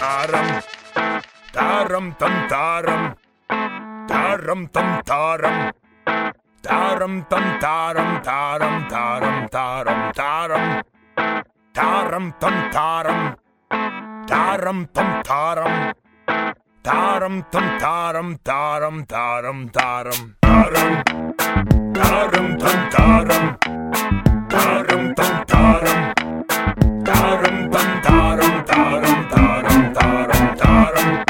тарам, тарам там тарам, тарам там тарам, тарам там тарам, тарам тарам тарам тарам, тарам там тарам, тарам там тарам, тарам там тарам, тарам тарам тарам, тарам, тарам там тарам, тарам там тарам, тарам там тарам, тарам тарам тарам тарам,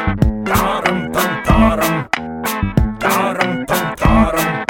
тарам там тарам, тарам там тарам,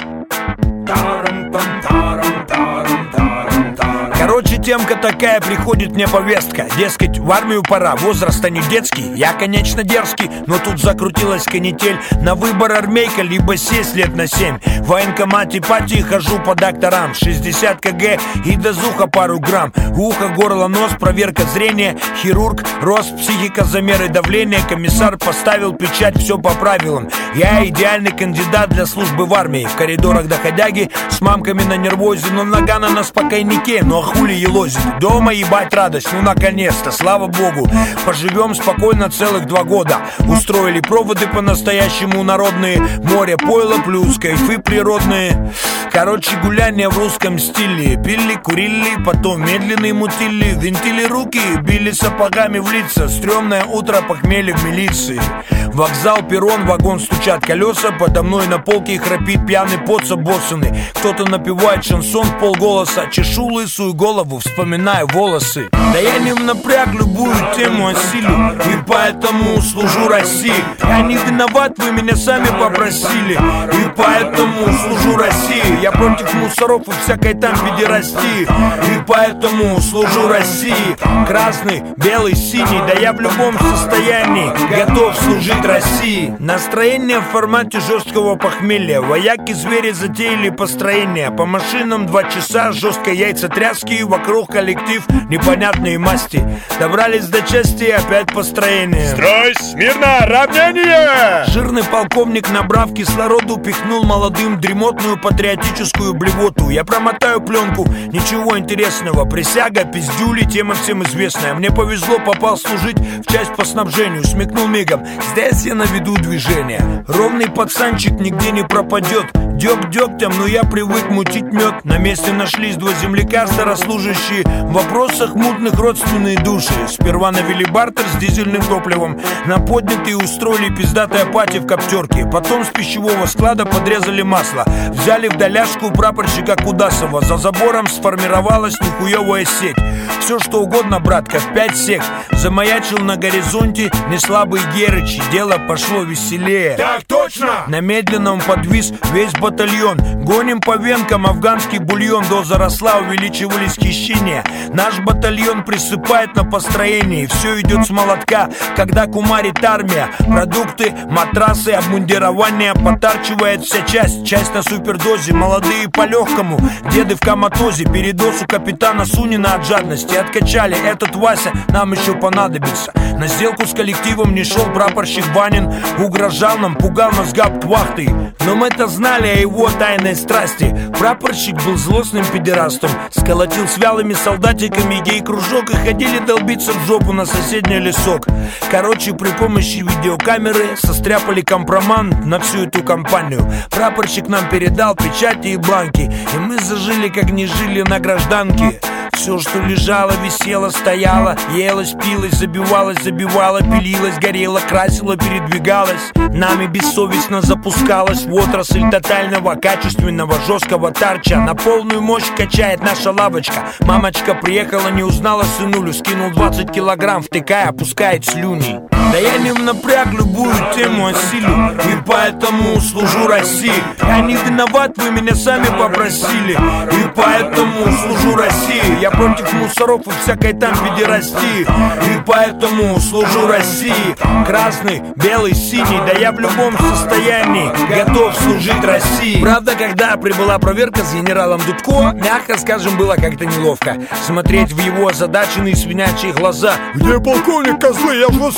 тарам там тарам, тарам тарам тарам. Короче, темка такая, приходит мне повестка. Дескать, в армию пора, возраст не детский. Я, конечно, дерзкий, но тут закрутилась канитель. На выбор армейка, либо сесть лет на 7. В военкомате пати хожу по докторам. 60 кг и дозуха пару грамм. Ухо, горло, нос, проверка зрения. Хирург, рост, психика, замеры давления. Комиссар поставил печать, все по правилам. Я идеальный кандидат для службы в армии. В коридорах доходяги с мамками на нервозе. Но нагана на спокойнике, ну а хули елозит? Дома ебать радость, ну наконец-то, слава богу. Поживем спокойно целых 2 года. Устроили проводы по-настоящему народные. Море, пойло плюс кайфы природные. Короче, гуляние в русском стиле. Пили, курили, потом медленные мутили. Винтили руки, били сапогами в лица. Стрёмное утро, похмелье в милиции. Вокзал, перрон, вагон, стучат колеса. Подо мной на полке храпит пьяный поц обоссанный. Кто-то напевает шансон в полголоса. Чешу лысую голову, вспоминаю волосы. Да я не напряг, любую тему осилю. И поэтому служу России. Я не виноват, вы меня сами попросили. И поэтому служу России. Я против мусоров и всякой там педерастии. И поэтому служу России. Красный, белый, синий. Да я в любом состоянии готов служить России. Настроение в формате жесткого похмелья. Вояки-звери затеяли построение. По машинам 2 часа жесткой яйцетряски. Вокруг коллектив непонятные масти. Добрались до части, опять построение. Строй, смирно, равнение! Жирный полковник, набрав кислороду, пихнул молодым дремотную патриотическую блевоту. Я промотаю пленку, ничего интересного. Присяга, пиздюли, тема всем известная. Мне повезло, попал служить в часть по снабжению. Смекнул мигом, здесь я наведу движение. Ровный пацанчик нигде не пропадет. Дёг дёгтем, но я привык мутить мед. На месте нашлись 2 земляка, старослужащие. В вопросах мутных родственные души. Сперва навели бартер с дизельным топливом. На поднятые устроили пиздатые пати в коптерке. Потом с пищевого склада подрезали масло. Взяли в доляшку прапорщика Кудасова. За забором сформировалась нихуевая сеть. Все что угодно, братка, в 5 сек. Замаячил на горизонте неслабый Герыч. Дело пошло веселее. Так точно! На медленном подвис весь батальон. Гоним по венкам афганский бульон. Доза росла, увеличивались хищения. Наш батальон присыпает на построении. Все идет с молотка, когда кумарит армия. Продукты, матрасы, обмундирование. Потарчивает вся часть. Часть на супердозе, молодые по легкому. Деды в коматозе. Передоз у капитана Сунина от жадности. Откачали, этот Вася нам еще понадобится. На сделку с коллективом не шел прапорщик Ванин. Угрожал нам, пугал нас гауптвахтой. Но мы-то знали о его тайной страсти. Прапорщик был злостным педерастом. Сколотил с вялыми солдатиками гей-кружок. И ходили долбиться в жопу на соседний лесок. Короче, при помощи видеокамеры состряпали компромат на всю эту компанию. Прапорщик нам передал печати и бланки. И мы зажили, как не жили на гражданке. Все, что лежало, висело, стояло, елось, пилось, забивалось, забивало, пилилось, горело, красило, передвигалось. Нами бессовестно запускалось в отрасль тотального, качественного, жесткого тарча. На полную мощь качает наша лавочка. Мамочка приехала, не узнала сынулю. Скинул 20 килограмм, втыкая, опускает слюни. Да я не напряг, любую тему осилю. И поэтому служу России. Я не виноват, вы меня сами попросили. И поэтому служу России. Я против мусоров и всякой там педерастии. И поэтому служу России. Красный, белый, синий. Да я в любом состоянии готов служить России. Правда, когда прибыла проверка с генералом Дудко, мягко скажем, было как-то неловко смотреть в его озадаченные свинячьи глаза. Где полковник, козлы? Я в ВСЭК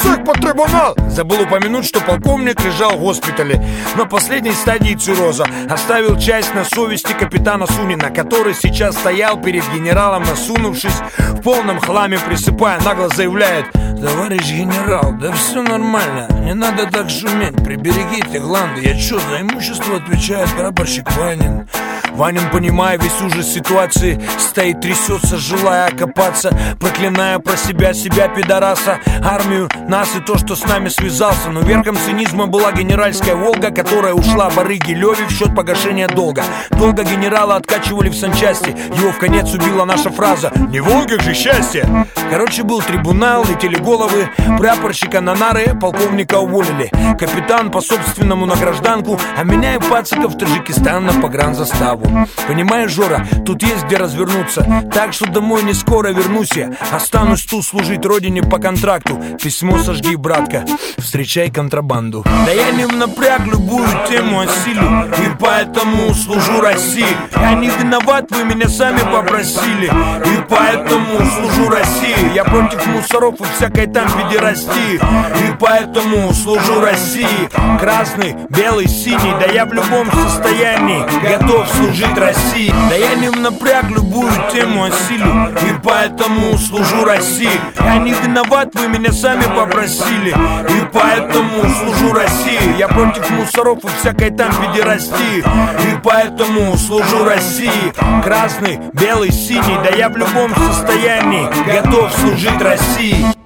трибунал. Забыл упомянуть, что полковник лежал в госпитале на последней стадии цирроза. Оставил часть на совести капитана Сунина, который сейчас стоял перед генералом, насунувшись в полном хламе, присыпая, нагло заявляет: «Товарищ генерал, да все нормально, не надо так шуметь, приберегите гланды. Я чё, за имущество отвечает прапорщик Ванин». Ванин, понимая весь ужас ситуации, стоит, трясется, желая окопаться, проклиная про себя пидораса, армию, нас и то, что с нами связался. Но верхом цинизма была генеральская «Волга», которая ушла барыге Леве в счет погашения долга. Долго генерала откачивали в санчасти, его в конец убила наша фраза: «Не в Волгах же счастье!» Короче, был трибунал, летели головы, прапорщика на нары, полковника уволили, капитан по собственному на гражданку, а меня и пацика в Таджикистан на погранзаставу. Понимаешь, Жора, тут есть где развернуться, так что домой не скоро вернусь я. Останусь тут служить родине по контракту. Письмо сожги, братка, встречай контрабанду. Да я не в напряг, любую тему осилю, и поэтому служу России. Я не виноват, вы меня сами попросили, и поэтому служу России. Я против мусоров и всякой там педерастии, и поэтому служу России. Красный, белый, синий, да я в любом состоянии готов служить России. Да я не в напряг, любую тему осилю, и поэтому служу России. Я не виноват, вы меня сами попросили, и поэтому служу России. Я против мусоров и всякой там педерастии, и поэтому служу России. Красный, белый, синий, да я в любом состоянии готов служить России.